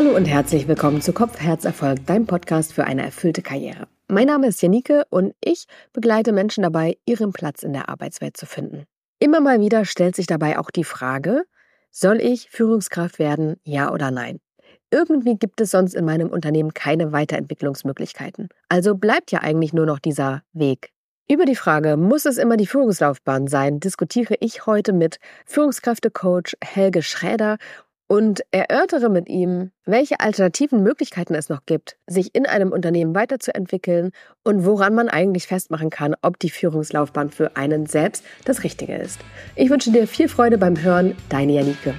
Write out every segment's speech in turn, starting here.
Hallo und herzlich willkommen zu Kopf, Herz, Erfolg, dein Podcast für eine erfüllte Karriere. Mein Name ist Janike und ich begleite Menschen dabei, ihren Platz in der Arbeitswelt zu finden. Immer mal wieder stellt sich dabei auch die Frage, soll ich Führungskraft werden, ja oder nein? Irgendwie gibt es sonst in meinem Unternehmen keine Weiterentwicklungsmöglichkeiten. Also bleibt ja eigentlich nur noch dieser Weg. Über die Frage, muss es immer die Führungslaufbahn sein, diskutiere ich heute mit Führungskräftecoach Helge Schräder und erörtere mit ihm, welche alternativen Möglichkeiten es noch gibt, sich in einem Unternehmen weiterzuentwickeln und woran man eigentlich festmachen kann, ob die Führungslaufbahn für einen selbst das Richtige ist. Ich wünsche dir viel Freude beim Hören, deine Janike.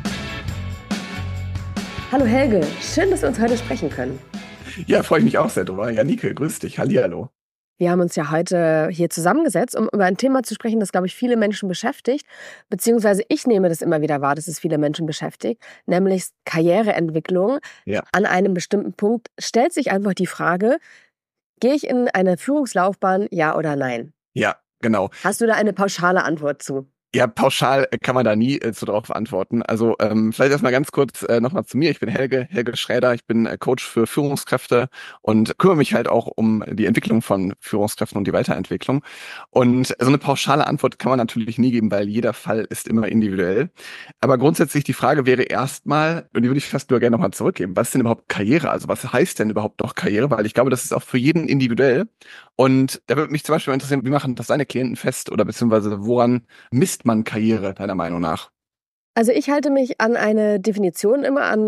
Hallo Helge, schön, dass wir uns heute sprechen können. Ja, freue ich mich auch sehr drüber. Janike, grüß dich. Hallihallo. Wir haben uns ja heute hier zusammengesetzt, um über ein Thema zu sprechen, das, glaube ich, viele Menschen beschäftigt, beziehungsweise ich nehme das immer wieder wahr, dass es viele Menschen beschäftigt, nämlich Karriereentwicklung. Ja. An einem bestimmten Punkt stellt sich einfach die Frage, gehe ich in eine Führungslaufbahn, ja oder nein? Ja, genau. Hast du da eine pauschale Antwort zu? Ja, pauschal kann man da nie so drauf antworten. Also vielleicht erstmal ganz kurz nochmal zu mir. Ich bin Helge Schräder. Ich bin Coach für Führungskräfte und kümmere mich halt auch um die Entwicklung von Führungskräften und die Weiterentwicklung. Und so eine pauschale Antwort kann man natürlich nie geben, weil jeder Fall ist immer individuell. Aber grundsätzlich die Frage wäre erstmal, und die würde ich fast nur gerne nochmal zurückgeben, was ist denn überhaupt Karriere? Also was heißt denn überhaupt noch Karriere? Weil ich glaube, das ist auch für jeden individuell. Und da würde mich zum Beispiel interessieren, wie machen das deine Klienten fest oder beziehungsweise woran misst man Karriere, deiner Meinung nach? Also ich halte mich an eine Definition,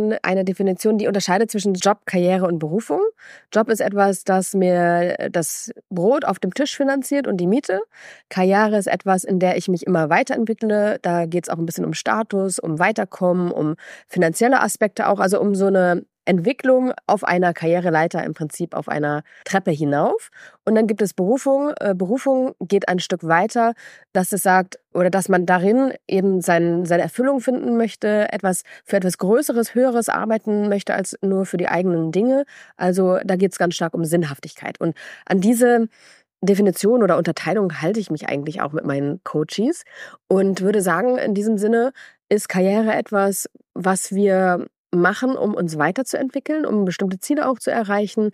die unterscheidet zwischen Job, Karriere und Berufung. Job ist etwas, das mir das Brot auf dem Tisch finanziert und die Miete. Karriere ist etwas, in der ich mich immer weiterentwickle. Da geht es auch ein bisschen um Status, um Weiterkommen, um finanzielle Aspekte auch, also um so eine Entwicklung auf einer Karriereleiter, im Prinzip auf einer Treppe hinauf. Und dann gibt es Berufung. Berufung geht ein Stück weiter, dass es sagt, oder dass man darin eben seine Erfüllung finden möchte, für etwas Größeres, Höheres arbeiten möchte als nur für die eigenen Dinge. Also da geht es ganz stark um Sinnhaftigkeit. Und an diese Definition oder Unterteilung halte ich mich eigentlich auch mit meinen Coaches und würde sagen, in diesem Sinne ist Karriere etwas, was wir machen, um uns weiterzuentwickeln, um bestimmte Ziele auch zu erreichen,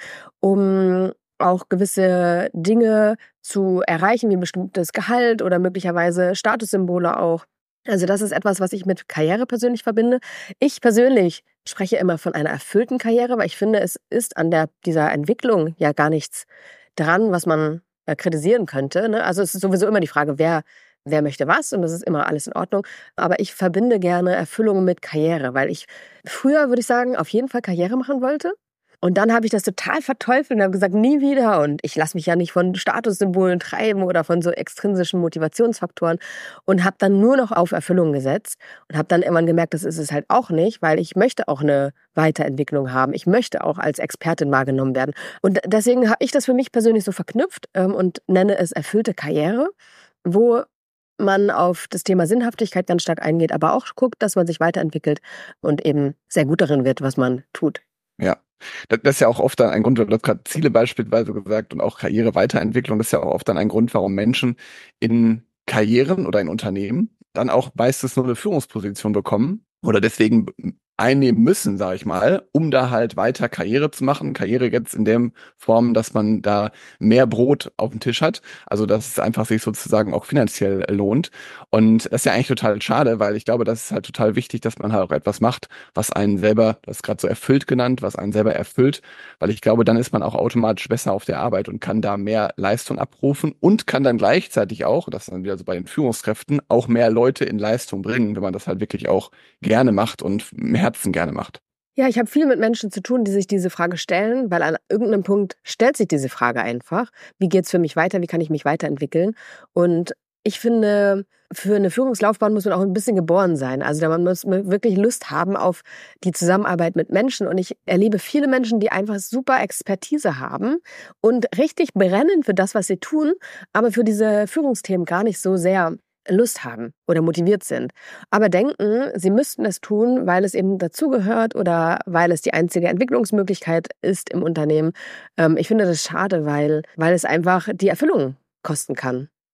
um auch gewisse Dinge zu erreichen, wie ein bestimmtes Gehalt oder möglicherweise Statussymbole auch. Also das ist etwas, was ich mit Karriere persönlich verbinde. Ich persönlich spreche immer von einer erfüllten Karriere, weil ich finde, es ist an dieser Entwicklung ja gar nichts dran, was man kritisieren könnte. Ne? Also es ist sowieso immer die Frage, wer möchte was, und das ist immer alles in Ordnung. Aber ich verbinde gerne Erfüllung mit Karriere, weil ich früher, würde ich sagen, auf jeden Fall Karriere machen wollte. Und dann habe ich das total verteufelt und habe gesagt, nie wieder. Und ich lasse mich ja nicht von Statussymbolen treiben oder von so extrinsischen Motivationsfaktoren und habe dann nur noch auf Erfüllung gesetzt und habe dann irgendwann gemerkt, das ist es halt auch nicht, weil ich möchte auch eine Weiterentwicklung haben. Ich möchte auch als Expertin wahrgenommen werden. Und deswegen habe ich das für mich persönlich so verknüpft und nenne es erfüllte Karriere, wo man auf das Thema Sinnhaftigkeit ganz stark eingeht, aber auch guckt, dass man sich weiterentwickelt und eben sehr gut darin wird, was man tut. Ja, das ist ja auch oft dann ein Grund, du hast gerade Ziele beispielsweise gesagt und auch Karriereweiterentwicklung, das ist ja auch oft dann ein Grund, warum Menschen in Karrieren oder in Unternehmen dann auch meistens nur eine Führungsposition bekommen oder deswegen einnehmen müssen, sage ich mal, um da halt weiter Karriere zu machen. Karriere jetzt in der Form, dass man da mehr Brot auf dem Tisch hat, also dass es einfach sich sozusagen auch finanziell lohnt. Und das ist ja eigentlich total schade, weil ich glaube, das ist halt total wichtig, dass man halt auch etwas macht, was einen selber, das ist gerade so erfüllt genannt, was einen selber erfüllt, weil ich glaube, dann ist man auch automatisch besser auf der Arbeit und kann da mehr Leistung abrufen und kann dann gleichzeitig auch, das ist dann wieder so bei den Führungskräften, auch mehr Leute in Leistung bringen, wenn man das halt wirklich auch gerne macht und im Herzen gerne macht. Ja, ich habe viel mit Menschen zu tun, die sich diese Frage stellen, weil an irgendeinem Punkt stellt sich diese Frage einfach. Wie geht's für mich weiter? Wie kann ich mich weiterentwickeln? Und ich finde, für eine Führungslaufbahn muss man auch ein bisschen geboren sein. Also man muss wirklich Lust haben auf die Zusammenarbeit mit Menschen. Und ich erlebe viele Menschen, die einfach super Expertise haben und richtig brennen für das, was sie tun, aber für diese Führungsthemen gar nicht so sehr Lust haben oder motiviert sind, aber denken, sie müssten es tun, weil es eben dazugehört oder weil es die einzige Entwicklungsmöglichkeit ist im Unternehmen. Ich finde das schade, weil es einfach die Erfüllung kosten kann.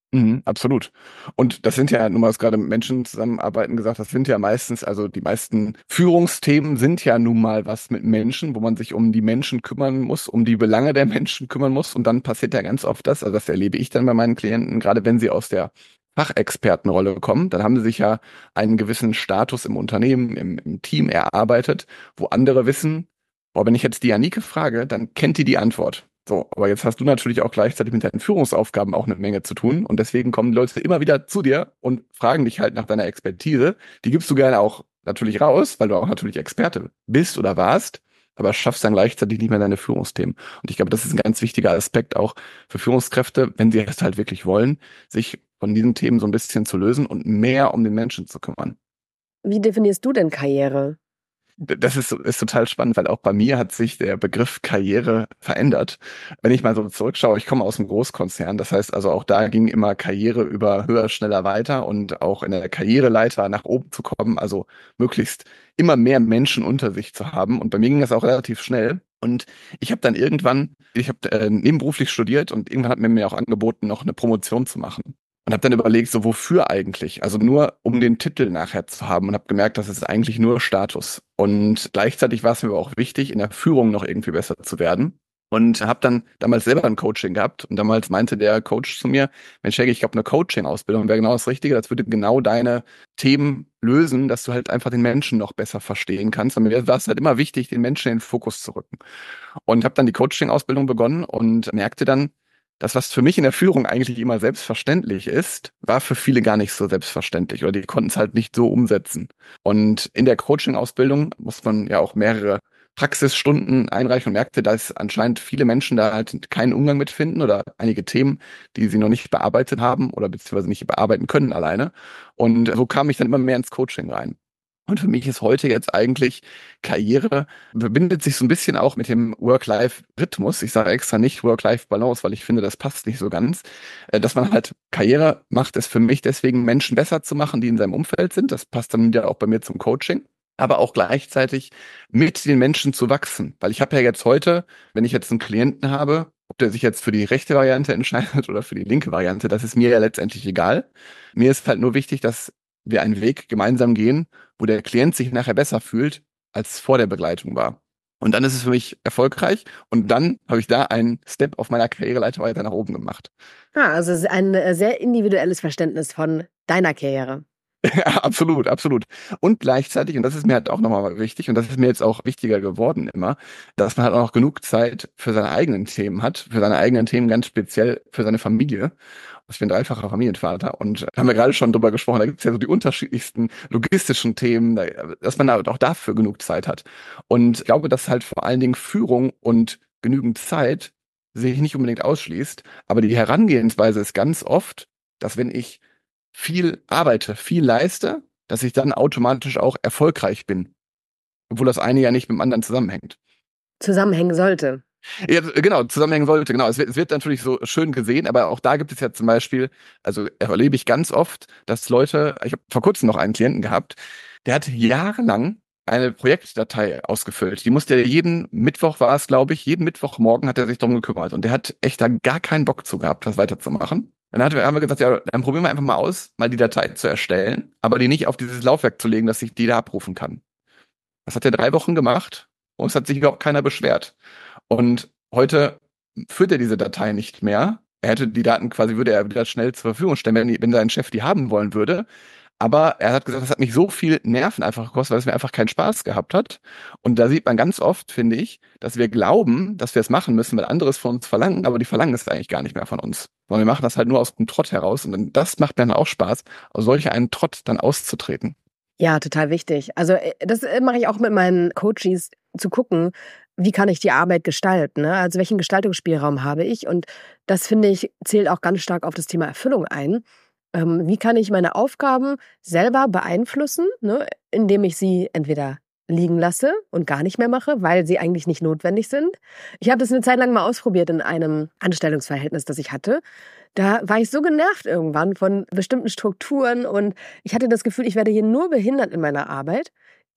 Absolut. Und das sind ja, nun mal, hast gerade mit Menschen zusammenarbeiten gesagt, das sind ja meistens, also die meisten Führungsthemen sind ja nun mal was mit Menschen, wo man sich um die Menschen kümmern muss, um die Belange der Menschen kümmern muss. Und dann passiert ja ganz oft das, also das erlebe ich dann bei meinen Klienten, gerade wenn sie aus der Fachexpertenrolle kommen, dann haben sie sich ja einen gewissen Status im Unternehmen, im Team erarbeitet, wo andere wissen, boah, wenn ich jetzt die Janike frage, dann kennt die Antwort. So, aber jetzt hast du natürlich auch gleichzeitig mit deinen Führungsaufgaben auch eine Menge zu tun. Und deswegen kommen die Leute immer wieder zu dir und fragen dich halt nach deiner Expertise. Die gibst du gerne auch natürlich raus, weil du auch natürlich Experte bist oder warst, aber schaffst dann gleichzeitig nicht mehr deine Führungsthemen. Und ich glaube, das ist ein ganz wichtiger Aspekt auch für Führungskräfte, wenn sie es halt wirklich wollen, sich von diesen Themen so ein bisschen zu lösen und mehr um den Menschen zu kümmern. Wie definierst du denn Karriere? Das ist total spannend, weil auch bei mir hat sich der Begriff Karriere verändert. Wenn ich mal so zurückschaue, ich komme aus einem Großkonzern, das heißt also auch da ging immer Karriere über höher, schneller, weiter und auch in der Karriereleiter nach oben zu kommen, also möglichst immer mehr Menschen unter sich zu haben. Und bei mir ging das auch relativ schnell. Und ich habe dann irgendwann, ich habe nebenberuflich studiert und irgendwann hat mir auch angeboten, noch eine Promotion zu machen. Und habe dann überlegt, so wofür eigentlich? Also nur um den Titel nachher zu haben und habe gemerkt, das ist eigentlich nur Status. Und gleichzeitig war es mir aber auch wichtig, in der Führung noch irgendwie besser zu werden. Und habe dann damals selber ein Coaching gehabt. Und damals meinte der Coach zu mir, Mensch, Helge, ich glaube, eine Coaching-Ausbildung wäre genau das Richtige. Das würde genau deine Themen lösen, dass du halt einfach den Menschen noch besser verstehen kannst. Und mir war es halt immer wichtig, den Menschen in den Fokus zu rücken. Und habe dann die Coaching-Ausbildung begonnen und merkte dann, das, was für mich in der Führung eigentlich immer selbstverständlich ist, war für viele gar nicht so selbstverständlich oder die konnten es halt nicht so umsetzen. Und in der Coaching-Ausbildung muss man ja auch mehrere Praxisstunden einreichen und merkte, dass anscheinend viele Menschen da halt keinen Umgang mit finden oder einige Themen, die sie noch nicht bearbeitet haben oder beziehungsweise nicht bearbeiten können alleine. Und so kam ich dann immer mehr ins Coaching rein. Und für mich ist heute jetzt eigentlich Karriere, verbindet sich so ein bisschen auch mit dem Work-Life-Rhythmus. Ich sage extra nicht Work-Life-Balance, weil ich finde, das passt nicht so ganz. Dass man halt Karriere macht, ist für mich deswegen Menschen besser zu machen, die in seinem Umfeld sind. Das passt dann ja auch bei mir zum Coaching. Aber auch gleichzeitig mit den Menschen zu wachsen. Weil ich habe ja jetzt heute, wenn ich jetzt einen Klienten habe, ob der sich jetzt für die rechte Variante entscheidet oder für die linke Variante, das ist mir ja letztendlich egal. Mir ist halt nur wichtig, dass wir einen Weg gemeinsam gehen, wo der Klient sich nachher besser fühlt, als es vor der Begleitung war. Und dann ist es für mich erfolgreich und dann habe ich da einen Step auf meiner Karriereleiter weiter nach oben gemacht. Also es ist ein sehr individuelles Verständnis von deiner Karriere. Ja, absolut, absolut. Und gleichzeitig, und das ist mir halt auch nochmal wichtig, und das ist mir jetzt auch wichtiger geworden immer, dass man halt auch noch genug Zeit für seine eigenen Themen hat, für seine eigenen Themen ganz speziell für seine Familie. Ich bin dreifacher Familienvater und da haben wir gerade schon drüber gesprochen, da gibt es ja so die unterschiedlichsten logistischen Themen, dass man da auch dafür genug Zeit hat. Und ich glaube, dass halt vor allen Dingen Führung und genügend Zeit sich nicht unbedingt ausschließt, aber die Herangehensweise ist ganz oft, dass wenn ich viel arbeite, viel leiste, dass ich dann automatisch auch erfolgreich bin. Obwohl das eine ja nicht mit dem anderen zusammenhängt. Zusammenhängen sollte. Ja, genau, zusammenhängen sollte, genau. Es wird natürlich so schön gesehen, aber auch da gibt es ja zum Beispiel, also erlebe ich ganz oft, dass Leute, ich habe vor kurzem noch einen Klienten gehabt, der hat jahrelang eine Projektdatei ausgefüllt. Die musste er jeden Mittwoch, war es, glaube ich, jeden Mittwochmorgen hat er sich darum gekümmert. Und der hat echt da gar keinen Bock zu gehabt, das weiterzumachen. Haben wir gesagt, ja, dann probieren wir einfach mal aus, mal die Datei zu erstellen, aber die nicht auf dieses Laufwerk zu legen, dass ich die da abrufen kann. Das hat er 3 Wochen gemacht und es hat sich überhaupt keiner beschwert. Und heute führt er diese Datei nicht mehr. Er hätte die Daten quasi, würde er wieder schnell zur Verfügung stellen, wenn sein Chef die haben wollen würde. Aber er hat gesagt, das hat mich so viel Nerven einfach gekostet, weil es mir einfach keinen Spaß gehabt hat. Und da sieht man ganz oft, finde ich, dass wir glauben, dass wir es machen müssen, weil andere es von uns verlangen, aber die verlangen es eigentlich gar nicht mehr von uns. Sondern wir machen das halt nur aus dem Trott heraus. Und das macht mir dann auch Spaß, aus solch einen Trott dann auszutreten. Ja, total wichtig. Also das mache ich auch mit meinen Coaches, zu gucken, wie kann ich die Arbeit gestalten, ne? Also welchen Gestaltungsspielraum habe ich? Und das, finde ich, zählt auch ganz stark auf das Thema Erfüllung ein. Wie kann ich meine Aufgaben selber beeinflussen, ne? Indem ich sie entweder liegen lasse und gar nicht mehr mache, weil sie eigentlich nicht notwendig sind. Ich habe das eine Zeit lang mal ausprobiert in einem Anstellungsverhältnis, das ich hatte. Da war ich so genervt irgendwann von bestimmten Strukturen und ich hatte das Gefühl, ich werde hier nur behindert in meiner Arbeit.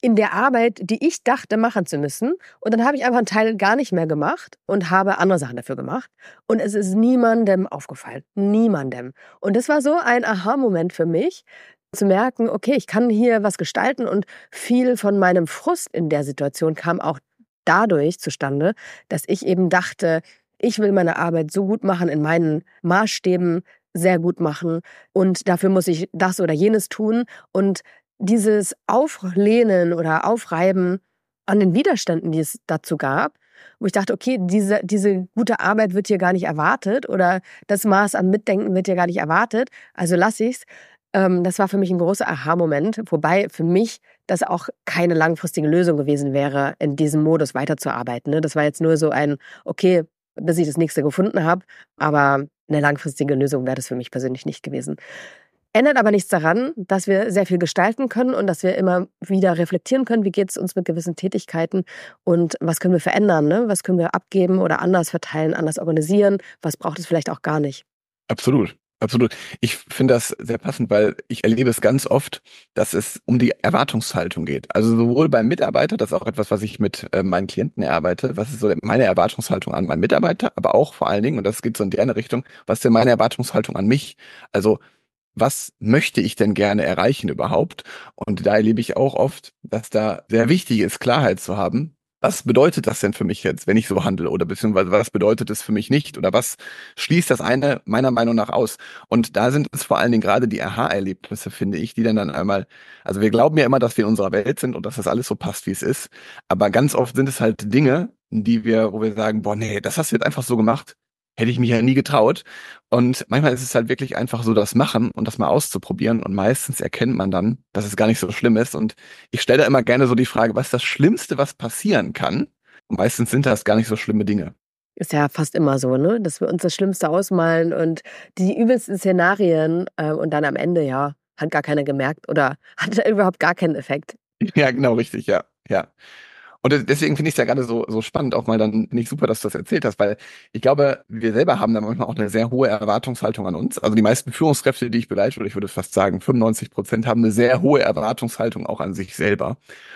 in der Arbeit, die ich dachte, machen zu müssen. Und dann habe ich einfach einen Teil gar nicht mehr gemacht und habe andere Sachen dafür gemacht. Und es ist niemandem aufgefallen. Niemandem. Und das war so ein Aha-Moment für mich, zu merken, okay, ich kann hier was gestalten. Und viel von meinem Frust in der Situation kam auch dadurch zustande, dass ich eben dachte, ich will meine Arbeit so gut machen, in meinen Maßstäben sehr gut machen. Und dafür muss ich das oder jenes tun. Und dieses Auflehnen oder Aufreiben an den Widerständen, die es dazu gab, wo ich dachte, okay, diese gute Arbeit wird hier gar nicht erwartet oder das Maß an Mitdenken wird hier gar nicht erwartet, also lasse ich's. Das war für mich ein großer Aha-Moment, wobei für mich das auch keine langfristige Lösung gewesen wäre, in diesem Modus weiterzuarbeiten. Ne? Das war jetzt nur so ein, okay, bis ich das nächste gefunden habe, aber eine langfristige Lösung wäre das für mich persönlich nicht gewesen. Ändert aber nichts daran, dass wir sehr viel gestalten können und dass wir immer wieder reflektieren können, wie geht es uns mit gewissen Tätigkeiten und was können wir verändern, ne? Was können wir abgeben oder anders verteilen, anders organisieren, was braucht es vielleicht auch gar nicht. Absolut. Absolut. Ich finde das sehr passend, weil ich erlebe es ganz oft, dass es um die Erwartungshaltung geht. Also sowohl beim Mitarbeiter, das ist auch etwas, was ich mit meinen Klienten erarbeite, was ist so meine Erwartungshaltung an meinen Mitarbeiter, aber auch vor allen Dingen, und das geht so in die eine Richtung, was ist denn meine Erwartungshaltung an mich? Also was möchte ich denn gerne erreichen überhaupt? Und da erlebe ich auch oft, dass da sehr wichtig ist, Klarheit zu haben. Was bedeutet das denn für mich jetzt, wenn ich so handle? Oder beziehungsweise was bedeutet es für mich nicht? Oder was schließt das eine meiner Meinung nach aus? Und da sind es vor allen Dingen gerade die Aha-Erlebnisse, finde ich, die dann einmal, also wir glauben ja immer, dass wir in unserer Welt sind und dass das alles so passt, wie es ist. Aber ganz oft sind es halt Dinge, wo wir sagen, boah, nee, das hast du jetzt einfach so gemacht. Hätte ich mich ja nie getraut. Und manchmal ist es halt wirklich einfach so das Machen und das mal auszuprobieren. Und meistens erkennt man dann, dass es gar nicht so schlimm ist. Und ich stelle da immer gerne so die Frage, was ist das Schlimmste, was passieren kann? Und meistens sind das gar nicht so schlimme Dinge. Ist ja fast immer so, ne? Dass wir uns das Schlimmste ausmalen und die übelsten Szenarien und dann am Ende, ja, hat gar keiner gemerkt oder hat überhaupt gar keinen Effekt. Ja, genau, richtig, ja, ja. Und deswegen finde ich es ja gerade so spannend, auch mal dann, finde ich super, dass du das erzählt hast, weil ich glaube, wir selber haben da manchmal auch eine sehr hohe Erwartungshaltung an uns. Also die meisten Führungskräfte, die ich begleite, oder ich würde fast sagen, 95% haben eine sehr hohe Erwartungshaltung auch an sich selber.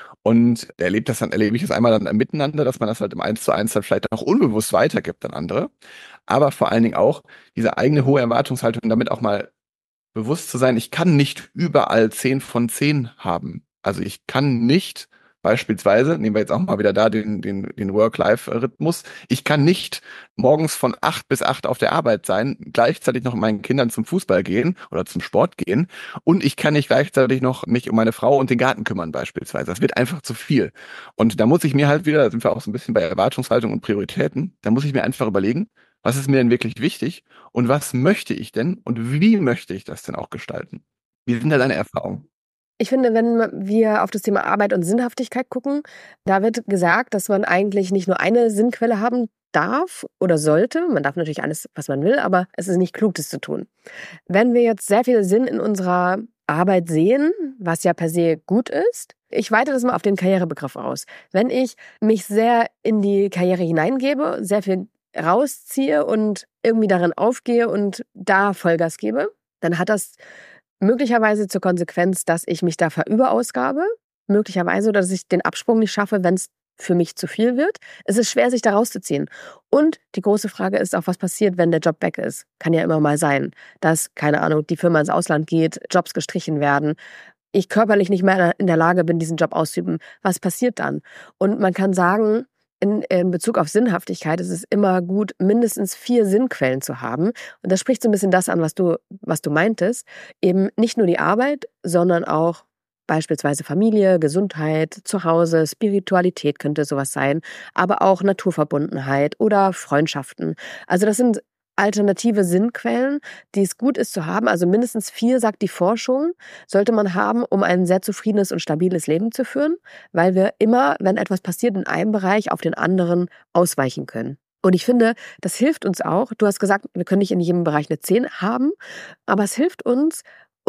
Und erlebe ich das einmal dann miteinander, dass man das halt im 1:1 dann vielleicht auch unbewusst weitergibt an andere. Aber vor allen Dingen auch diese eigene hohe Erwartungshaltung, damit auch mal bewusst zu sein, ich kann nicht überall 10 von 10 haben. Also ich kann nicht beispielsweise, nehmen wir jetzt auch mal wieder da den Work-Life-Rhythmus, ich kann nicht morgens von 8 bis 8 auf der Arbeit sein, gleichzeitig noch mit meinen Kindern zum Fußball gehen oder zum Sport gehen und ich kann nicht gleichzeitig noch mich um meine Frau und den Garten kümmern beispielsweise. Das wird einfach zu viel. Und da muss ich mir halt wieder, da sind wir auch so ein bisschen bei Erwartungshaltung und Prioritäten, da muss ich mir einfach überlegen, was ist mir denn wirklich wichtig und was möchte ich denn und wie möchte ich das denn auch gestalten? Wie sind da deine Erfahrungen? Ich finde, wenn wir auf das Thema Arbeit und Sinnhaftigkeit gucken, da wird gesagt, dass man eigentlich nicht nur eine Sinnquelle haben darf oder sollte. Man darf natürlich alles, was man will, aber es ist nicht klug, das zu tun. Wenn wir jetzt sehr viel Sinn in unserer Arbeit sehen, was ja per se gut ist, ich weite das mal auf den Karrierebegriff aus. Wenn ich mich sehr in die Karriere hineingebe, sehr viel rausziehe und irgendwie darin aufgehe und da Vollgas gebe, dann hat das möglicherweise zur Konsequenz, dass ich mich da verüberausgabe, möglicherweise, oder dass ich den Absprung nicht schaffe, wenn es für mich zu viel wird. Es ist schwer, sich da rauszuziehen. Und die große Frage ist auch, was passiert, wenn der Job weg ist. Kann ja immer mal sein, dass, keine Ahnung, die Firma ins Ausland geht, Jobs gestrichen werden, ich körperlich nicht mehr in der Lage bin, diesen Job auszuüben. Was passiert dann? Und man kann sagen, in Bezug auf Sinnhaftigkeit ist es immer gut, mindestens 4 Sinnquellen zu haben. Und das spricht so ein bisschen das an, was du meintest. Eben nicht nur die Arbeit, sondern auch beispielsweise Familie, Gesundheit, Zuhause, Spiritualität könnte sowas sein, aber auch Naturverbundenheit oder Freundschaften. Also das sind alternative Sinnquellen, die es gut ist zu haben. Also mindestens 4, sagt die Forschung, sollte man haben, um ein sehr zufriedenes und stabiles Leben zu führen, weil wir immer, wenn etwas passiert in einem Bereich, auf den anderen ausweichen können. Und ich finde, das hilft uns auch. Du hast gesagt, wir können nicht in jedem Bereich eine 10 haben, aber es hilft uns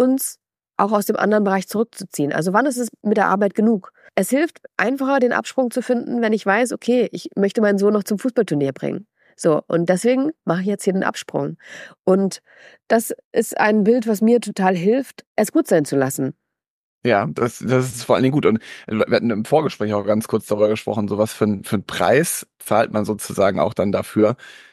auch aus dem anderen Bereich zurückzuziehen. Also wann ist es mit der Arbeit genug? Es hilft einfacher, den Absprung zu finden, wenn ich weiß, okay, ich möchte meinen Sohn noch zum Fußballturnier bringen. So, und deswegen mache ich jetzt hier den Absprung. Und das ist ein Bild, was mir total hilft, es gut sein zu lassen. Ja, das ist vor allen Dingen gut. Und wir hatten im Vorgespräch auch ganz kurz darüber gesprochen, so was für einen Preis zahlt man sozusagen auch dann dafür,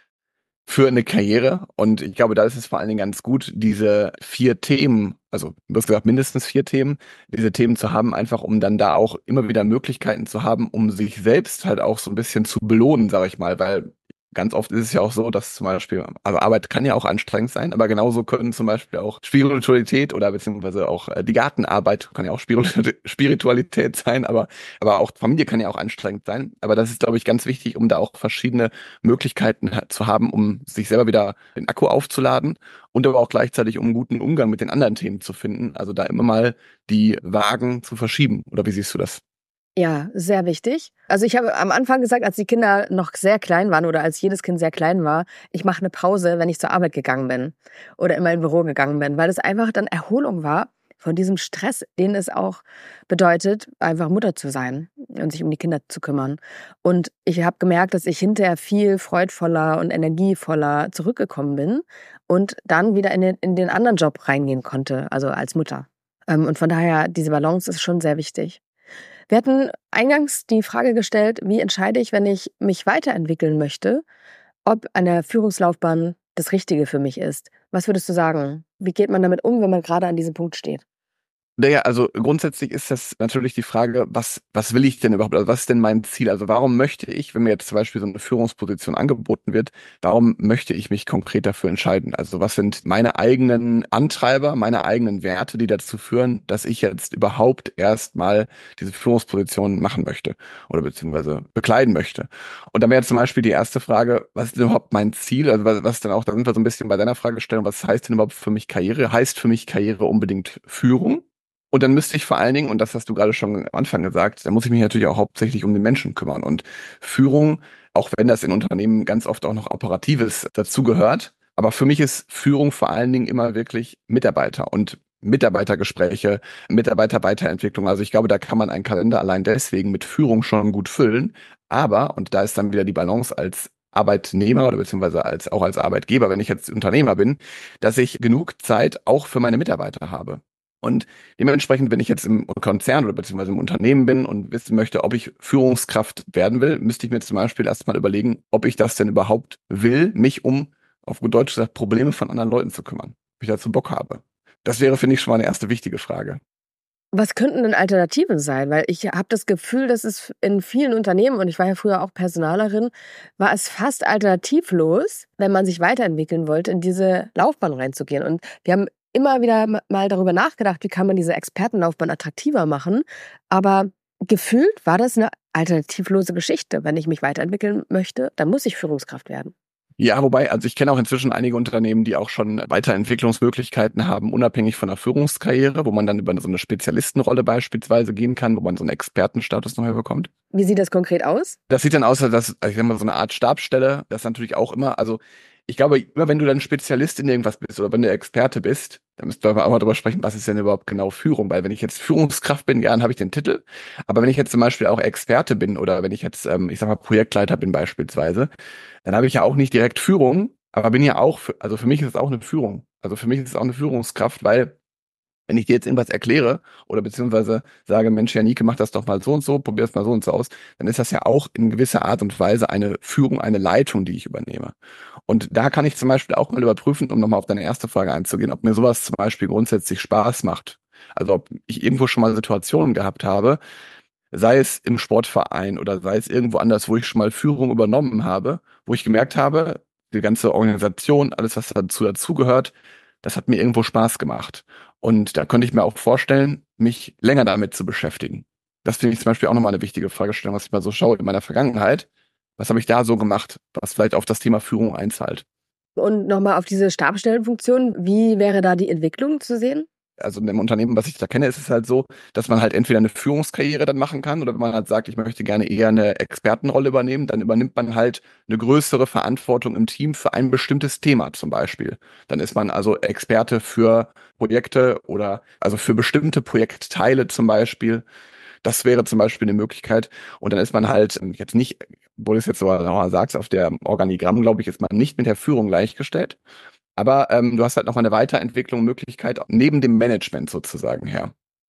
für eine Karriere. Und ich glaube, da ist es vor allen Dingen ganz gut, diese 4 Themen, also du hast gesagt, mindestens 4 Themen, diese Themen zu haben, einfach um dann da auch immer wieder Möglichkeiten zu haben, um sich selbst halt auch so ein bisschen zu belohnen, sage ich mal, weil ganz oft ist es ja auch so, dass zum Beispiel, also Arbeit kann ja auch anstrengend sein, aber genauso können zum Beispiel auch Spiritualität oder beziehungsweise auch die Gartenarbeit kann ja auch Spiritualität sein, aber auch Familie kann ja auch anstrengend sein. Aber das ist, glaube ich, ganz wichtig, um da auch verschiedene Möglichkeiten zu haben, um sich selber wieder den Akku aufzuladen und aber auch gleichzeitig, um einen guten Umgang mit den anderen Themen zu finden. Also da immer mal die Wagen zu verschieben. Oder wie siehst du das? Ja, sehr wichtig. Also ich habe am Anfang gesagt, als die Kinder noch sehr klein waren oder als jedes Kind sehr klein war, ich mache eine Pause, wenn ich zur Arbeit gegangen bin oder in mein Büro gegangen bin, weil es einfach dann Erholung war von diesem Stress, den es auch bedeutet, einfach Mutter zu sein und sich um die Kinder zu kümmern. Und ich habe gemerkt, dass ich hinterher viel freudvoller und energievoller zurückgekommen bin und dann wieder in den anderen Job reingehen konnte, also als Mutter. Und von daher, diese Balance ist schon sehr wichtig. Wir hatten eingangs die Frage gestellt, wie entscheide ich, wenn ich mich weiterentwickeln möchte, ob eine Führungslaufbahn das Richtige für mich ist. Was würdest du sagen? Wie geht man damit um, wenn man gerade an diesem Punkt steht? Naja, also grundsätzlich ist das natürlich die Frage, was will ich denn überhaupt? Also was ist denn mein Ziel? Also warum möchte ich, wenn mir jetzt zum Beispiel so eine Führungsposition angeboten wird, warum möchte ich mich konkret dafür entscheiden? Also was sind meine eigenen Antreiber, meine eigenen Werte, die dazu führen, dass ich jetzt überhaupt erstmal diese Führungsposition machen möchte oder beziehungsweise bekleiden möchte? Und dann wäre zum Beispiel die erste Frage, was ist denn überhaupt mein Ziel? Also was dann auch, da sind wir so ein bisschen bei deiner Fragestellung, was heißt denn überhaupt für mich Karriere? Heißt für mich Karriere unbedingt Führung? Und dann müsste ich vor allen Dingen, und das hast du gerade schon am Anfang gesagt, da muss ich mich natürlich auch hauptsächlich um den Menschen kümmern. Und Führung, auch wenn das in Unternehmen ganz oft auch noch Operatives dazugehört, aber für mich ist Führung vor allen Dingen immer wirklich Mitarbeiter und Mitarbeitergespräche, Mitarbeiterweiterentwicklung. Also ich glaube, da kann man einen Kalender allein deswegen mit Führung schon gut füllen. Aber, und da ist dann wieder die Balance als Arbeitnehmer oder beziehungsweise auch als Arbeitgeber, wenn ich jetzt Unternehmer bin, dass ich genug Zeit auch für meine Mitarbeiter habe. Und dementsprechend, wenn ich jetzt im Konzern oder beziehungsweise im Unternehmen bin und wissen möchte, ob ich Führungskraft werden will, müsste ich mir zum Beispiel erstmal überlegen, ob ich das denn überhaupt will, mich um, auf gut Deutsch gesagt, Probleme von anderen Leuten zu kümmern. Ob ich dazu Bock habe. Das wäre, finde ich, schon mal eine erste wichtige Frage. Was könnten denn Alternativen sein? Weil ich habe das Gefühl, dass es in vielen Unternehmen, und ich war ja früher auch Personalerin, war es fast alternativlos, wenn man sich weiterentwickeln wollte, in diese Laufbahn reinzugehen. Und wir haben immer wieder mal darüber nachgedacht, wie kann man diese Expertenlaufbahn attraktiver machen. Aber gefühlt war das eine alternativlose Geschichte. Wenn ich mich weiterentwickeln möchte, dann muss ich Führungskraft werden. Ja, wobei, also ich kenne auch inzwischen einige Unternehmen, die auch schon Weiterentwicklungsmöglichkeiten haben, unabhängig von der Führungskarriere, wo man dann über so eine Spezialistenrolle beispielsweise gehen kann, wo man so einen Expertenstatus noch bekommt. Wie sieht das konkret aus? Das sieht dann aus, als ich sag mal, so eine Art Stabsstelle. Das ist natürlich auch immer, also ich glaube, immer wenn du dann Spezialist in irgendwas bist oder wenn du Experte bist, dann müssten wir auch mal drüber sprechen, was ist denn überhaupt genau Führung? Weil wenn ich jetzt Führungskraft bin, ja, dann habe ich den Titel. Aber wenn ich jetzt zum Beispiel auch Experte bin oder wenn ich jetzt, ich sag mal, Projektleiter bin beispielsweise, dann habe ich ja auch nicht direkt Führung, aber bin ja auch, also für mich ist es auch eine Führung. Also für mich ist es auch eine Führungskraft, weil wenn ich dir jetzt irgendwas erkläre oder beziehungsweise sage, Mensch, Janike, mach das doch mal so und so, probier es mal so und so aus, dann ist das ja auch in gewisser Art und Weise eine Führung, eine Leitung, die ich übernehme. Und da kann ich zum Beispiel auch mal überprüfen, um nochmal auf deine erste Frage einzugehen, ob mir sowas zum Beispiel grundsätzlich Spaß macht. Also ob ich irgendwo schon mal Situationen gehabt habe, sei es im Sportverein oder sei es irgendwo anders, wo ich schon mal Führung übernommen habe, wo ich gemerkt habe, die ganze Organisation, alles, was dazugehört, das hat mir irgendwo Spaß gemacht. Und da könnte ich mir auch vorstellen, mich länger damit zu beschäftigen. Das finde ich zum Beispiel auch nochmal eine wichtige Fragestellung, was ich mal so schaue in meiner Vergangenheit. Was habe ich da so gemacht, was vielleicht auf das Thema Führung einzahlt? Und nochmal auf diese Stabstellenfunktion, wie wäre da die Entwicklung zu sehen? Also in dem Unternehmen, was ich da kenne, ist es halt so, dass man halt entweder eine Führungskarriere dann machen kann oder wenn man halt sagt, ich möchte gerne eher eine Expertenrolle übernehmen, dann übernimmt man halt eine größere Verantwortung im Team für ein bestimmtes Thema zum Beispiel. Dann ist man also Experte für Projekte oder also für bestimmte Projektteile zum Beispiel. Das wäre zum Beispiel eine Möglichkeit. Und dann ist man halt jetzt nicht, wo du es jetzt so sagst, auf der Organigramm, glaube ich, ist man nicht mit der Führung gleichgestellt. Aber du hast halt noch mal eine Weiterentwicklung, Möglichkeit neben dem Management sozusagen her.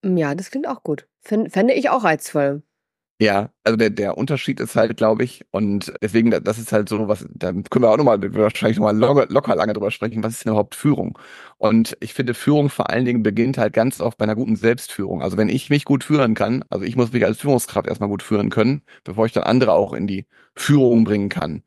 Ja, das klingt auch gut. Fände ich auch reizvoll. Ja, also der Unterschied ist halt, glaube ich, und deswegen, das ist halt so was, da können wir auch nochmal, wahrscheinlich nochmal locker lange drüber sprechen, was ist denn überhaupt Führung? Und ich finde, Führung vor allen Dingen beginnt halt ganz oft bei einer guten Selbstführung. Also wenn ich mich gut führen kann, also ich muss mich als Führungskraft erstmal gut führen können, bevor ich dann andere auch in die Führung bringen kann.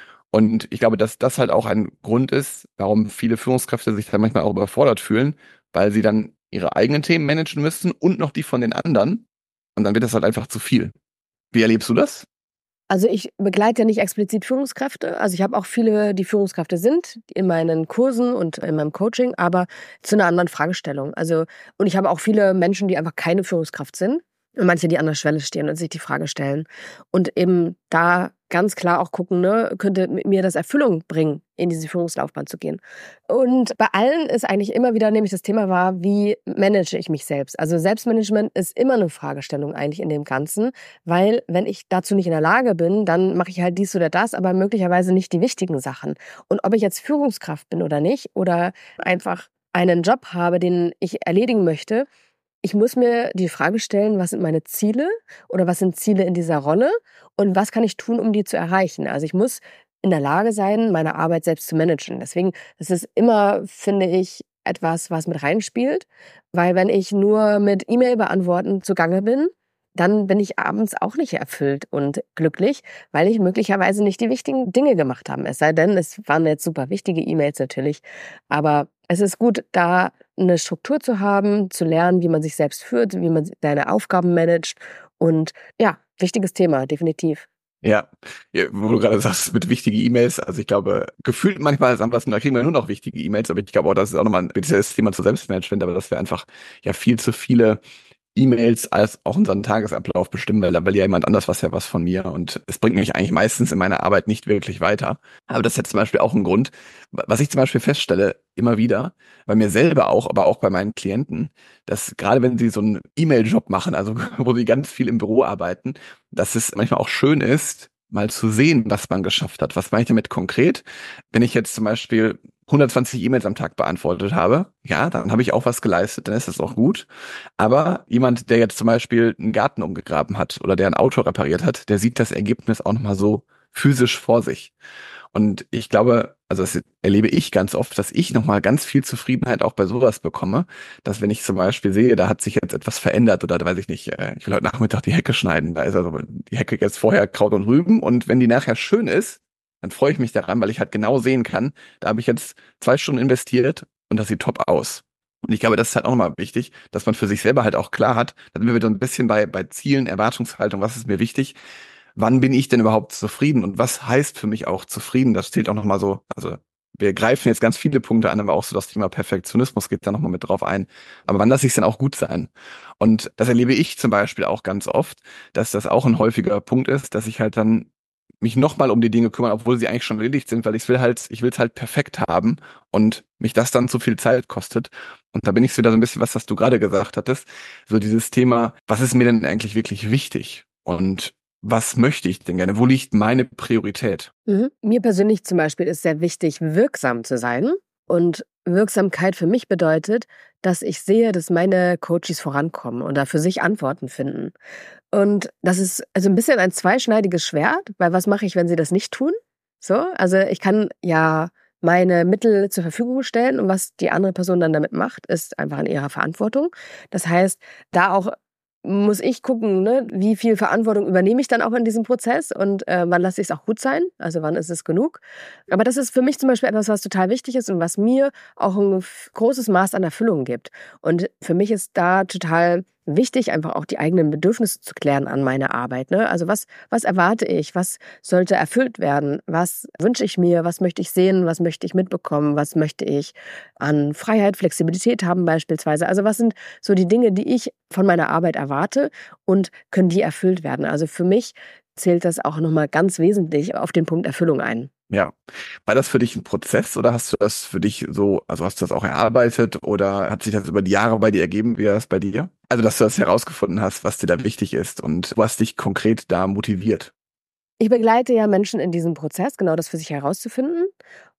Und ich glaube, dass das halt auch ein Grund ist, warum viele Führungskräfte sich dann manchmal auch überfordert fühlen, weil sie dann ihre eigenen Themen managen müssen und noch die von den anderen. Und dann wird das halt einfach zu viel. Wie erlebst du das? Also ich begleite ja nicht explizit Führungskräfte. Also ich habe auch viele, die Führungskräfte sind in meinen Kursen und in meinem Coaching, aber zu einer anderen Fragestellung. Also, und ich habe auch viele Menschen, die einfach keine Führungskraft sind. Und manche, die an der Schwelle stehen und sich die Frage stellen. Und eben da ganz klar auch gucken, ne, könnte mir das Erfüllung bringen, in diese Führungslaufbahn zu gehen. Und bei allen ist eigentlich immer wieder, nämlich das Thema war, wie manage ich mich selbst? Also Selbstmanagement ist immer eine Fragestellung eigentlich in dem Ganzen, weil wenn ich dazu nicht in der Lage bin, dann mache ich halt dies oder das, aber möglicherweise nicht die wichtigen Sachen. Und ob ich jetzt Führungskraft bin oder nicht oder einfach einen Job habe, den ich erledigen möchte, ich muss mir die Frage stellen, was sind meine Ziele oder was sind Ziele in dieser Rolle und was kann ich tun, um die zu erreichen? Also ich muss in der Lage sein, meine Arbeit selbst zu managen. Deswegen, das ist immer, finde ich, etwas, was mit reinspielt, weil wenn ich nur mit E-Mail beantworten zugange bin, dann bin ich abends auch nicht erfüllt und glücklich, weil ich möglicherweise nicht die wichtigen Dinge gemacht habe. Es sei denn, es waren jetzt super wichtige E-Mails natürlich, aber es ist gut, da eine Struktur zu haben, zu lernen, wie man sich selbst führt, wie man seine Aufgaben managt. Und ja, wichtiges Thema, definitiv. Ja, ja, wo du gerade sagst, mit wichtigen E-Mails, also ich glaube, gefühlt manchmal am besten, da kriegen wir nur noch wichtige E-Mails, aber ich glaube auch, das ist auch nochmal ein spezielles Thema zu Selbstmanagement, aber dass wir einfach ja viel zu viele E-Mails als auch unseren Tagesablauf bestimmen, weil da will ja jemand anders was von mir und es bringt mich eigentlich meistens in meiner Arbeit nicht wirklich weiter. Aber das ist jetzt zum Beispiel auch ein Grund, was ich zum Beispiel feststelle, immer wieder, bei mir selber auch, aber auch bei meinen Klienten, dass gerade wenn sie so einen E-Mail-Job machen, also wo sie ganz viel im Büro arbeiten, dass es manchmal auch schön ist, mal zu sehen, was man geschafft hat. Was meine ich damit konkret? Wenn ich jetzt zum Beispiel 120 E-Mails am Tag beantwortet habe, ja, dann habe ich auch was geleistet, dann ist das auch gut. Aber jemand, der jetzt zum Beispiel einen Garten umgegraben hat oder der ein Auto repariert hat, der sieht das Ergebnis auch nochmal so physisch vor sich. Und ich glaube, also das erlebe ich ganz oft, dass ich nochmal ganz viel Zufriedenheit auch bei sowas bekomme, dass wenn ich zum Beispiel sehe, da hat sich jetzt etwas verändert oder da weiß ich nicht, ich will heute Nachmittag die Hecke schneiden, da ist also die Hecke jetzt vorher Kraut und Rüben und wenn die nachher schön ist, dann freue ich mich daran, weil ich halt genau sehen kann, da habe ich jetzt 2 Stunden investiert und das sieht top aus. Und ich glaube, das ist halt auch nochmal wichtig, dass man für sich selber halt auch klar hat, da sind wir wieder ein bisschen bei Zielen, Erwartungshaltung, was ist mir wichtig, wann bin ich denn überhaupt zufrieden und was heißt für mich auch zufrieden? Das zählt auch nochmal so, also wir greifen jetzt ganz viele Punkte an, aber auch so das Thema Perfektionismus geht da nochmal mit drauf ein. Aber wann lasse ich es denn auch gut sein? Und das erlebe ich zum Beispiel auch ganz oft, dass das auch ein häufiger Punkt ist, dass ich halt dann mich nochmal um die Dinge kümmern, obwohl sie eigentlich schon erledigt sind, weil ich will es halt perfekt haben und mich das dann zu viel Zeit kostet. Und da bin ich wieder so ein bisschen, was du gerade gesagt hattest, so dieses Thema, was ist mir denn eigentlich wirklich wichtig? Und was möchte ich denn gerne? Wo liegt meine Priorität? Mhm. Mir persönlich zum Beispiel ist sehr wichtig, wirksam zu sein. Und Wirksamkeit für mich bedeutet, dass ich sehe, dass meine Coaches vorankommen und da für sich Antworten finden. Und das ist also ein bisschen ein zweischneidiges Schwert, weil was mache ich, wenn sie das nicht tun? So, also ich kann ja meine Mittel zur Verfügung stellen und was die andere Person dann damit macht, ist einfach in ihrer Verantwortung. Das heißt, da auch muss ich gucken, ne, wie viel Verantwortung übernehme ich dann auch in diesem Prozess und wann lasse ich es auch gut sein, also wann ist es genug. Aber das ist für mich zum Beispiel etwas, was total wichtig ist und was mir auch ein großes Maß an Erfüllung gibt. Und für mich ist da total wichtig, einfach auch die eigenen Bedürfnisse zu klären an meiner Arbeit. Ne? Also was erwarte ich? Was sollte erfüllt werden? Was wünsche ich mir? Was möchte ich sehen? Was möchte ich mitbekommen? Was möchte ich an Freiheit, Flexibilität haben beispielsweise? Also was sind so die Dinge, die ich von meiner Arbeit erwarte und können die erfüllt werden? Also für mich zählt das auch nochmal ganz wesentlich auf den Punkt Erfüllung ein. Ja. War das für dich ein Prozess oder hast du das für dich so, also hast du das auch erarbeitet oder hat sich das über die Jahre bei dir ergeben? Wie war das bei dir? Also, dass du das herausgefunden hast, was dir da wichtig ist und was dich konkret da motiviert. Ich begleite ja Menschen in diesem Prozess, genau das für sich herauszufinden.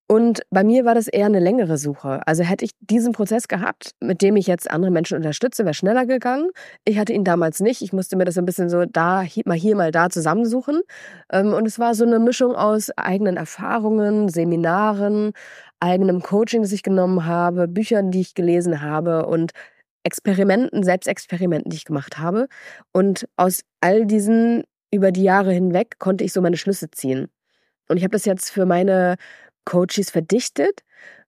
Und bei mir war das eher eine längere Suche. Also hätte ich diesen Prozess gehabt, mit dem ich jetzt andere Menschen unterstütze, wäre schneller gegangen. Ich hatte ihn damals nicht. Ich musste mir das ein bisschen so mal hier, mal da zusammensuchen. Und es war so eine Mischung aus eigenen Erfahrungen, Seminaren, eigenem Coaching, das ich genommen habe, Büchern, die ich gelesen habe und Selbstexperimenten, die ich gemacht habe. Und aus all diesen über die Jahre hinweg konnte ich so meine Schlüsse ziehen. Und ich habe das jetzt für meine Coaches verdichtet,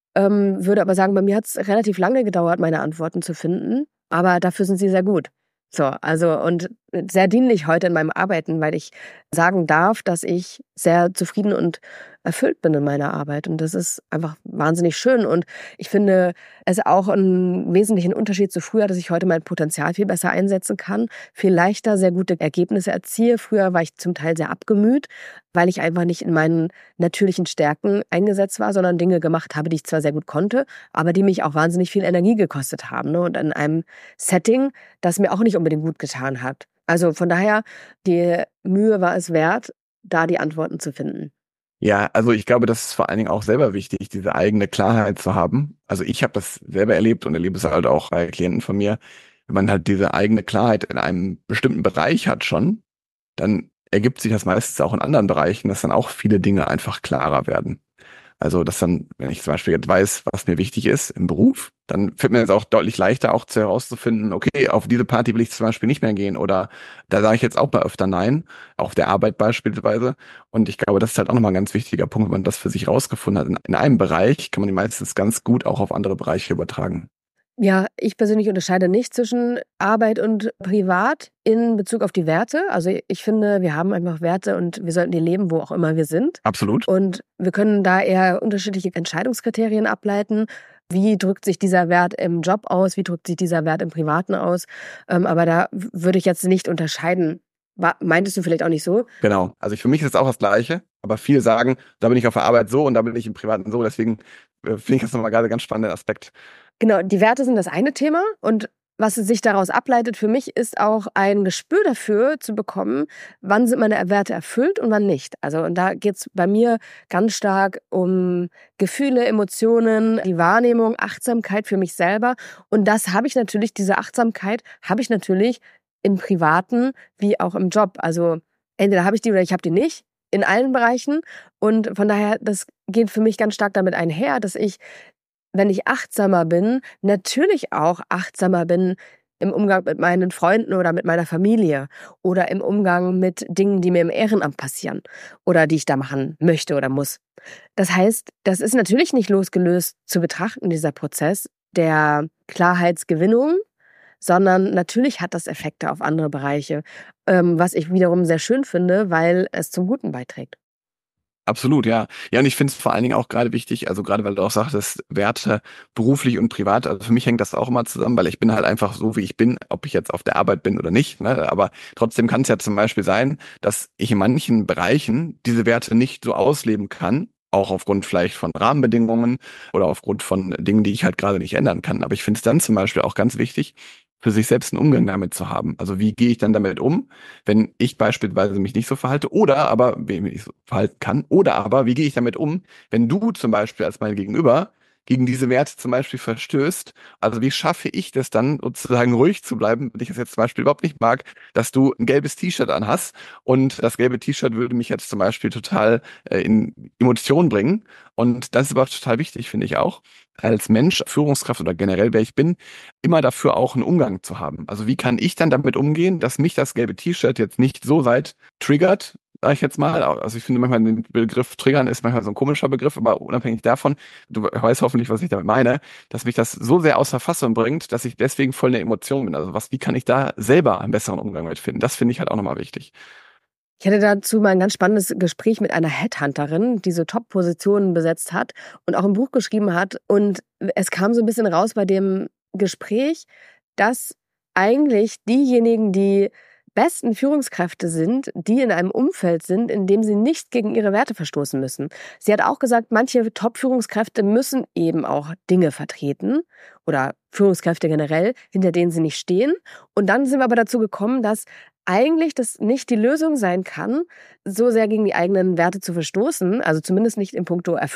würde aber sagen, bei mir hat es relativ lange gedauert, meine Antworten zu finden, aber dafür sind sie sehr gut. So, also und sehr dienlich heute in meinem Arbeiten, weil ich sagen darf, dass ich sehr zufrieden und erfüllt bin in meiner Arbeit. Und das ist einfach wahnsinnig schön. Und ich finde es auch einen wesentlichen Unterschied zu früher, dass ich heute mein Potenzial viel besser einsetzen kann, viel leichter sehr gute Ergebnisse erziehe. Früher war ich zum Teil sehr abgemüht, weil ich einfach nicht in meinen natürlichen Stärken eingesetzt war, sondern Dinge gemacht habe, die ich zwar sehr gut konnte, aber die mich auch wahnsinnig viel Energie gekostet haben. Ne? Und in einem Setting, das mir auch nicht unbedingt gut getan hat. Also von daher, die Mühe war es wert, da die Antworten zu finden. Ja, also ich glaube, das ist vor allen Dingen auch selber wichtig, diese eigene Klarheit zu haben. Also ich habe das selber erlebt und erlebe es halt auch bei Klienten von mir. Wenn man halt diese eigene Klarheit in einem bestimmten Bereich hat schon, dann ergibt sich das meistens auch in anderen Bereichen, dass dann auch viele Dinge einfach klarer werden. Also, dass dann, wenn ich zum Beispiel jetzt weiß, was mir wichtig ist im Beruf, dann fällt mir jetzt auch deutlich leichter, auch herauszufinden, okay, auf diese Party will ich zum Beispiel nicht mehr gehen oder da sage ich jetzt auch mal öfter Nein, auf der Arbeit beispielsweise. Und ich glaube, das ist halt auch nochmal ein ganz wichtiger Punkt, wenn man das für sich rausgefunden hat. In einem Bereich kann man die meistens ganz gut auch auf andere Bereiche übertragen. Ja, ich persönlich unterscheide nicht zwischen Arbeit und Privat in Bezug auf die Werte. Also ich finde, wir haben einfach Werte und wir sollten die leben, wo auch immer wir sind. Absolut. Und wir können da eher unterschiedliche Entscheidungskriterien ableiten. Wie drückt sich dieser Wert im Job aus? Wie drückt sich dieser Wert im Privaten aus? Aber da würde ich jetzt nicht unterscheiden. Meintest du vielleicht auch nicht so? Genau. Also für mich ist es auch das Gleiche, aber viele sagen, da bin ich auf der Arbeit so und da bin ich im Privaten so. Deswegen finde ich das nochmal gerade ein ganz spannender Aspekt. Genau, die Werte sind das eine Thema und was sich daraus ableitet für mich, ist auch ein Gespür dafür zu bekommen, wann sind meine Werte erfüllt und wann nicht. Also und da geht's bei mir ganz stark um Gefühle, Emotionen, die Wahrnehmung, Achtsamkeit für mich selber. Und das habe ich natürlich, diese Achtsamkeit habe ich natürlich im Privaten wie auch im Job. Also entweder habe ich die oder ich habe die nicht. In allen Bereichen. Und von daher, das geht für mich ganz stark damit einher, dass ich, wenn ich achtsamer bin, natürlich auch achtsamer bin im Umgang mit meinen Freunden oder mit meiner Familie oder im Umgang mit Dingen, die mir im Ehrenamt passieren oder die ich da machen möchte oder muss. Das heißt, das ist natürlich nicht losgelöst zu betrachten, dieser Prozess der Klarheitsgewinnung, sondern natürlich hat das Effekte auf andere Bereiche, was ich wiederum sehr schön finde, weil es zum Guten beiträgt. Absolut, ja. Ja, und ich finde es vor allen Dingen auch gerade wichtig, also gerade weil du auch sagtest, Werte beruflich und privat, also für mich hängt das auch immer zusammen, weil ich bin halt einfach so, wie ich bin, ob ich jetzt auf der Arbeit bin oder nicht, ne? Aber trotzdem kann es ja zum Beispiel sein, dass ich in manchen Bereichen diese Werte nicht so ausleben kann, auch aufgrund vielleicht von Rahmenbedingungen oder aufgrund von Dingen, die ich halt gerade nicht ändern kann. Aber ich finde es dann zum Beispiel auch ganz wichtig, für sich selbst einen Umgang damit zu haben. Also wie gehe ich dann damit um, wenn ich beispielsweise mich nicht so verhalte oder aber, wie ich mich so verhalten kann, oder aber, wie gehe ich damit um, wenn du zum Beispiel als mein Gegenüber gegen diese Werte zum Beispiel verstößt. Also wie schaffe ich das dann sozusagen ruhig zu bleiben, wenn ich das jetzt zum Beispiel überhaupt nicht mag, dass du ein gelbes T-Shirt anhast und das gelbe T-Shirt würde mich jetzt zum Beispiel total in Emotionen bringen. Und das ist aber total wichtig, finde ich auch, als Mensch, Führungskraft oder generell wer ich bin, immer dafür auch einen Umgang zu haben. Also wie kann ich dann damit umgehen, dass mich das gelbe T-Shirt jetzt nicht so weit triggert, sage ich jetzt mal. Also ich finde manchmal den Begriff triggern ist manchmal so ein komischer Begriff, aber unabhängig davon, du weißt hoffentlich, was ich damit meine, dass mich das so sehr außer Fassung bringt, dass ich deswegen voll in der Emotion bin. Also wie kann ich da selber einen besseren Umgang mit finden? Das finde ich halt auch nochmal wichtig. Ich hatte dazu mal ein ganz spannendes Gespräch mit einer Headhunterin, die so Top-Positionen besetzt hat und auch ein Buch geschrieben hat. Und es kam so ein bisschen raus bei dem Gespräch, dass eigentlich diejenigen, die besten Führungskräfte sind, die in einem Umfeld sind, in dem sie nicht gegen ihre Werte verstoßen müssen. Sie hat auch gesagt, manche Top-Führungskräfte müssen eben auch Dinge vertreten oder Führungskräfte generell, hinter denen sie nicht stehen. Und dann sind wir aber dazu gekommen, dass eigentlich das nicht die Lösung sein kann, so sehr gegen die eigenen Werte zu verstoßen, also zumindest nicht in puncto Erfüllung.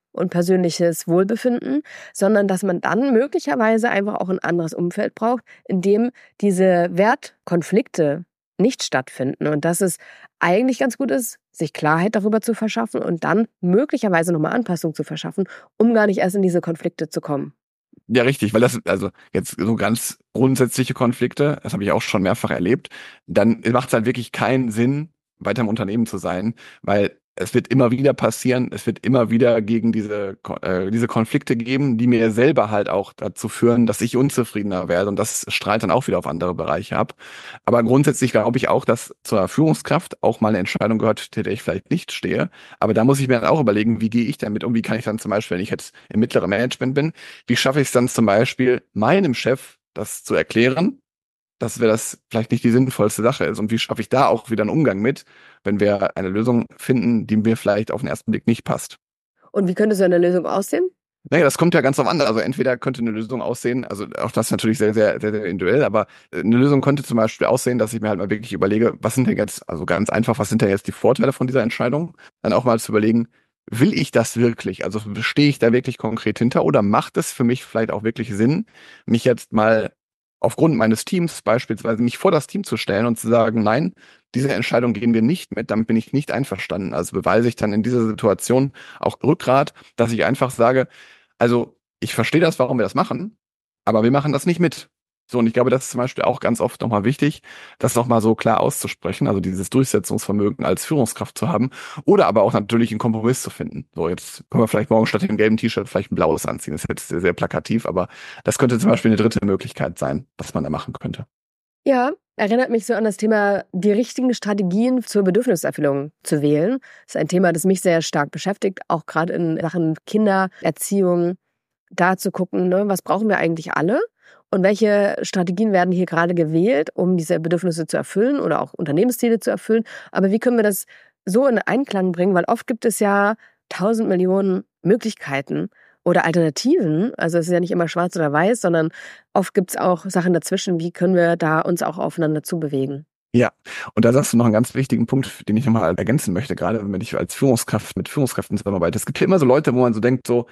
und persönliches Wohlbefinden, sondern dass man dann möglicherweise einfach auch ein anderes Umfeld braucht, in dem diese Wertkonflikte nicht stattfinden und dass es eigentlich ganz gut ist, sich Klarheit darüber zu verschaffen und dann möglicherweise nochmal Anpassung zu verschaffen, um gar nicht erst in diese Konflikte zu kommen. Ja, richtig, weil das, also jetzt so ganz grundsätzliche Konflikte, das habe ich auch schon mehrfach erlebt, dann macht es halt wirklich keinen Sinn, weiter im Unternehmen zu sein, weil es wird immer wieder passieren, es wird immer wieder gegen diese Konflikte geben, die mir selber halt auch dazu führen, dass ich unzufriedener werde und das strahlt dann auch wieder auf andere Bereiche ab. Aber grundsätzlich glaube ich auch, dass zur Führungskraft auch mal eine Entscheidung gehört, hinter der ich vielleicht nicht stehe. Aber da muss ich mir dann auch überlegen, wie gehe ich damit um, wie kann ich dann zum Beispiel, wenn ich jetzt im mittleren Management bin, wie schaffe ich es dann zum Beispiel meinem Chef, das zu erklären, dass wir das vielleicht nicht die sinnvollste Sache ist. Und wie schaffe ich da auch wieder einen Umgang mit, wenn wir eine Lösung finden, die mir vielleicht auf den ersten Blick nicht passt. Und wie könnte so eine Lösung aussehen? Naja, das kommt ja ganz drauf an. Also entweder könnte eine Lösung aussehen, also auch das natürlich sehr, sehr, sehr, sehr individuell, aber eine Lösung könnte zum Beispiel aussehen, dass ich mir halt mal wirklich überlege, was sind denn jetzt, also ganz einfach, was sind denn jetzt die Vorteile von dieser Entscheidung? Dann auch mal zu überlegen, will ich das wirklich? Also stehe ich da wirklich konkret hinter oder macht es für mich vielleicht auch wirklich Sinn, mich jetzt mal aufgrund meines Teams beispielsweise mich vor das Team zu stellen und zu sagen, nein, diese Entscheidung gehen wir nicht mit, damit bin ich nicht einverstanden. Also beweise ich dann in dieser Situation auch Rückgrat, dass ich einfach sage, also ich verstehe das, warum wir das machen, aber wir machen das nicht mit. So, und ich glaube, das ist zum Beispiel auch ganz oft nochmal wichtig, das nochmal so klar auszusprechen, also dieses Durchsetzungsvermögen als Führungskraft zu haben oder aber auch natürlich einen Kompromiss zu finden. So, jetzt können wir vielleicht morgen statt dem gelben T-Shirt vielleicht ein blaues anziehen. Das ist jetzt sehr, sehr plakativ, aber das könnte zum Beispiel eine dritte Möglichkeit sein, was man da machen könnte. Ja, erinnert mich so an das Thema, die richtigen Strategien zur Bedürfniserfüllung zu wählen. Das ist ein Thema, das mich sehr stark beschäftigt, auch gerade in Sachen Kindererziehung, da zu gucken, ne, was brauchen wir eigentlich alle und welche Strategien werden hier gerade gewählt, um diese Bedürfnisse zu erfüllen oder auch Unternehmensziele zu erfüllen. Aber wie können wir das so in Einklang bringen? Weil oft gibt es ja 1.000 Millionen Möglichkeiten oder Alternativen. Also es ist ja nicht immer schwarz oder weiß, sondern oft gibt es auch Sachen dazwischen. Wie können wir da uns auch aufeinander zubewegen? Ja, und da sagst du noch einen ganz wichtigen Punkt, den ich nochmal ergänzen möchte, gerade wenn ich als Führungskraft mit Führungskräften zusammenarbeite. Es gibt ja immer so Leute, wo man so denkt, so,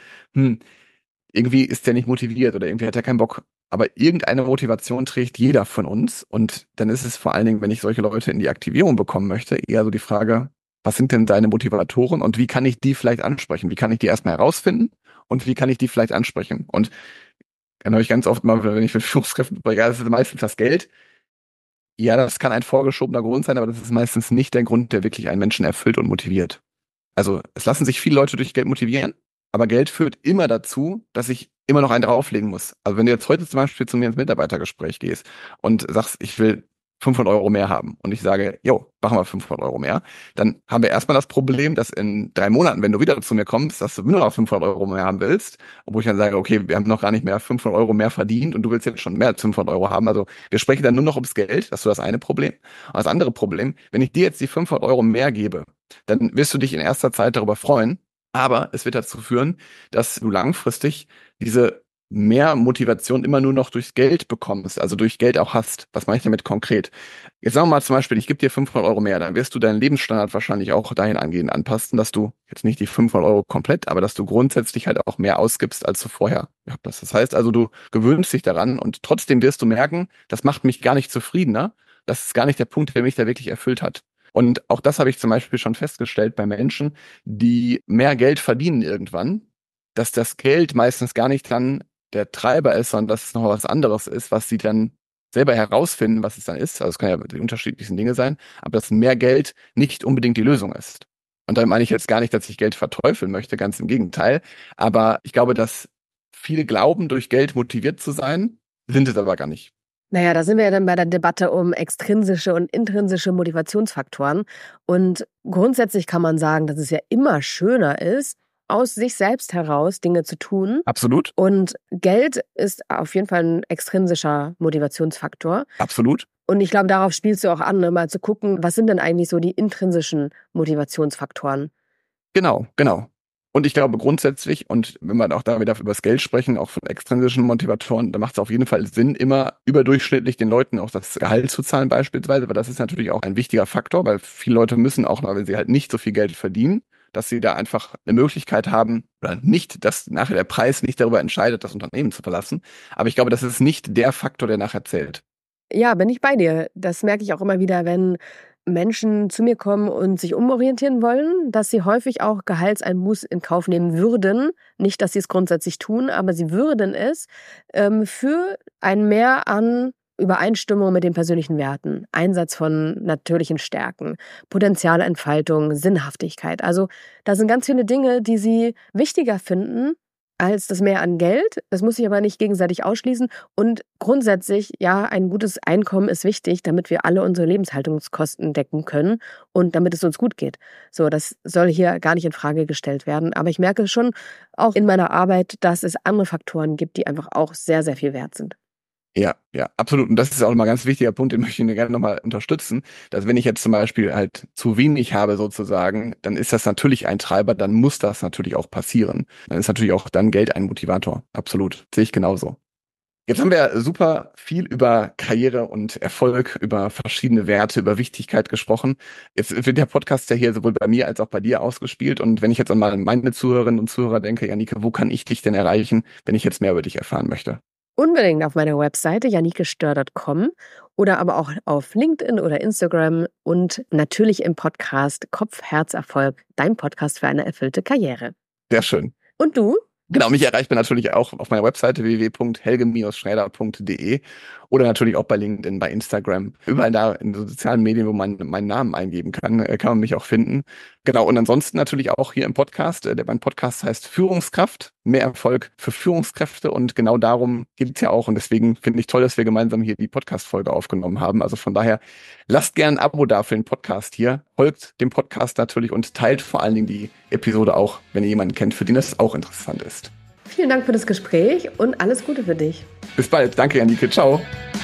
irgendwie ist der nicht motiviert oder irgendwie hat er keinen Bock. Aber irgendeine Motivation trägt jeder von uns. Und dann ist es vor allen Dingen, wenn ich solche Leute in die Aktivierung bekommen möchte, eher so die Frage, was sind denn deine Motivatoren und wie kann ich die vielleicht ansprechen? Wie kann ich die erstmal herausfinden und wie kann ich die vielleicht ansprechen? Und dann höre ich ganz oft mal, wenn ich mit Führungskräften spreche, ja, das ist meistens das Geld. Ja, das kann ein vorgeschobener Grund sein, aber das ist meistens nicht der Grund, der wirklich einen Menschen erfüllt und motiviert. Also es lassen sich viele Leute durch Geld motivieren, aber Geld führt immer dazu, dass ich immer noch einen drauflegen muss. Also wenn du jetzt heute zum Beispiel zu mir ins Mitarbeitergespräch gehst und sagst, ich will 500 € mehr haben und ich sage, jo, machen wir 500 € mehr, dann haben wir erstmal das Problem, dass in 3 Monaten, wenn du wieder zu mir kommst, dass du nur noch 500 € mehr haben willst, obwohl ich dann sage, okay, wir haben noch gar nicht mehr 500 € mehr verdient und du willst jetzt schon mehr als 500 € haben. Also wir sprechen dann nur noch ums Geld, das ist so das eine Problem. Und das andere Problem, wenn ich dir jetzt die 500 € mehr gebe, dann wirst du dich in erster Zeit darüber freuen, aber es wird dazu führen, dass du langfristig diese mehr Motivation immer nur noch durchs Geld bekommst, also durch Geld auch hast. Was meine ich damit konkret? Jetzt sagen wir mal zum Beispiel, ich gebe dir 500 € mehr, dann wirst du deinen Lebensstandard wahrscheinlich auch dahingehend anpassen, dass du jetzt nicht die 500 € komplett, aber dass du grundsätzlich halt auch mehr ausgibst, als du vorher gehabt hast. Das heißt also, du gewöhnst dich daran und trotzdem wirst du merken, das macht mich gar nicht zufriedener. Das ist gar nicht der Punkt, der mich da wirklich erfüllt hat. Und auch das habe ich zum Beispiel schon festgestellt bei Menschen, die mehr Geld verdienen irgendwann, dass das Geld meistens gar nicht dann der Treiber ist, sondern dass es noch was anderes ist, was sie dann selber herausfinden, was es dann ist. Also es kann ja die unterschiedlichsten Dinge sein, aber dass mehr Geld nicht unbedingt die Lösung ist. Und damit meine ich jetzt gar nicht, dass ich Geld verteufeln möchte, ganz im Gegenteil. Aber ich glaube, dass viele glauben, durch Geld motiviert zu sein, sind es aber gar nicht. Naja, da sind wir ja dann bei der Debatte um extrinsische und intrinsische Motivationsfaktoren. Und grundsätzlich kann man sagen, dass es ja immer schöner ist, aus sich selbst heraus Dinge zu tun. Absolut. Und Geld ist auf jeden Fall ein extrinsischer Motivationsfaktor. Absolut. Und ich glaube, darauf spielst du auch an, ne? Mal zu gucken, was sind denn eigentlich so die intrinsischen Motivationsfaktoren? Genau, genau. Und ich glaube grundsätzlich, und wenn wir auch da wieder über das Geld sprechen, auch von extrinsischen Motivatoren, da macht es auf jeden Fall Sinn, immer überdurchschnittlich den Leuten auch das Gehalt zu zahlen beispielsweise, weil das ist natürlich auch ein wichtiger Faktor, weil viele Leute müssen auch, wenn sie halt nicht so viel Geld verdienen, dass sie da einfach eine Möglichkeit haben oder nicht, dass nachher der Preis nicht darüber entscheidet, das Unternehmen zu verlassen. Aber ich glaube, das ist nicht der Faktor, der nachher zählt. Ja, bin ich bei dir. Das merke ich auch immer wieder, wenn Menschen zu mir kommen und sich umorientieren wollen, dass sie häufig auch Gehaltseinbuß in Kauf nehmen würden. Nicht, dass sie es grundsätzlich tun, aber sie würden es für ein Mehr an Übereinstimmung mit den persönlichen Werten, Einsatz von natürlichen Stärken, Potenzialentfaltung, Sinnhaftigkeit. Also da sind ganz viele Dinge, die sie wichtiger finden als das Mehr an Geld. Das muss sich aber nicht gegenseitig ausschließen. Und grundsätzlich, ja, ein gutes Einkommen ist wichtig, damit wir alle unsere Lebenshaltungskosten decken können und damit es uns gut geht. So, das soll hier gar nicht in Frage gestellt werden. Aber ich merke schon auch in meiner Arbeit, dass es andere Faktoren gibt, die einfach auch sehr, sehr viel wert sind. Ja, ja, absolut. Und das ist auch nochmal ein ganz wichtiger Punkt, den möchte ich gerne nochmal unterstützen, dass wenn ich jetzt zum Beispiel halt zu wenig habe sozusagen, dann ist das natürlich ein Treiber, dann muss das natürlich auch passieren. Dann ist natürlich auch dann Geld ein Motivator. Absolut. Sehe ich genauso. Jetzt haben wir super viel über Karriere und Erfolg, über verschiedene Werte, über Wichtigkeit gesprochen. Jetzt wird der Podcast ja hier sowohl bei mir als auch bei dir ausgespielt. Und wenn ich jetzt einmal an meine Zuhörerinnen und Zuhörer denke, Janike, wo kann ich dich denn erreichen, wenn ich jetzt mehr über dich erfahren möchte? Unbedingt auf meiner Webseite janikestör.com oder aber auch auf LinkedIn oder Instagram und natürlich im Podcast Kopf, Herz, Erfolg, dein Podcast für eine erfüllte Karriere. Sehr schön. Und du? Genau, mich erreicht man natürlich auch auf meiner Webseite www.helge-schräder.de oder natürlich auch bei LinkedIn, bei Instagram. Überall da in den sozialen Medien, wo man meinen Namen eingeben kann, kann man mich auch finden. Genau, und ansonsten natürlich auch hier im Podcast. Mein Podcast heißt Führungskraft, mehr Erfolg für Führungskräfte und genau darum geht's ja auch. Und deswegen finde ich toll, dass wir gemeinsam hier die Podcast-Folge aufgenommen haben. Also von daher, lasst gerne ein Abo da für den Podcast hier, folgt dem Podcast natürlich und teilt vor allen Dingen die Episode auch, wenn ihr jemanden kennt, für den das auch interessant ist. Vielen Dank für das Gespräch und alles Gute für dich. Bis bald. Danke, Janike. Ciao.